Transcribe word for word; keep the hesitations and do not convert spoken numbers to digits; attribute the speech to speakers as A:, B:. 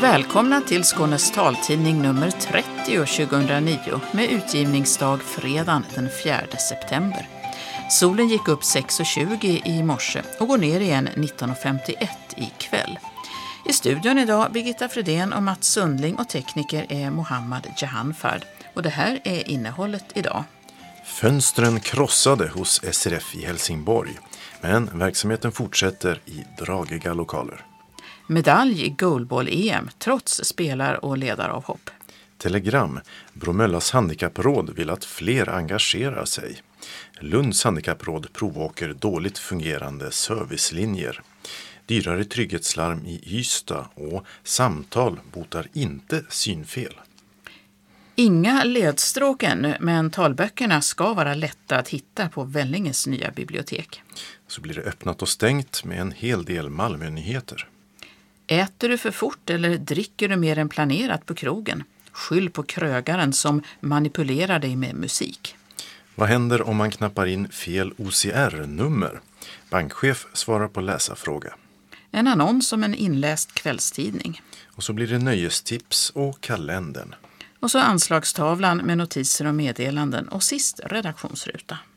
A: Välkomna till Skånes taltidning nummer trettio tjugohundranio med utgivningsdag fredagen den fjärde september. Solen gick upp sex och tjugo i morse och går ner igen nitton och femtioett ikväll. I studion idag Birgitta Fredén och Mats Sundling och tekniker är Mohammad Jahanfard. Och det här är innehållet idag.
B: Fönstren krossade hos S R F i Helsingborg, men verksamheten fortsätter i dragiga lokaler.
A: Medalj i goalball-E M trots spelar- och ledaravhopp.
B: Telegram. Bromöllas handikappråd vill att fler engagerar sig. Lunds handikappråd provåker dåligt fungerande servicelinjer. Dyrare trygghetslarm i Ystad och samtal botar inte synfel.
A: Inga ledstråk ännu, men talböckerna ska vara lätta att hitta på Vellinges nya bibliotek.
B: Så blir det öppnat och stängt med en hel del Malmö-nyheter.
A: Äter du för fort eller dricker du mer än planerat på krogen? Skyll på krögaren som manipulerar dig med musik.
B: Vad händer om man knappar in fel O C R-nummer? Bankchef svarar på läsarfråga.
A: En annons om en inläst kvällstidning.
B: Och så blir det nöjestips och kalendern.
A: Och så anslagstavlan med notiser och meddelanden och sist redaktionsruta.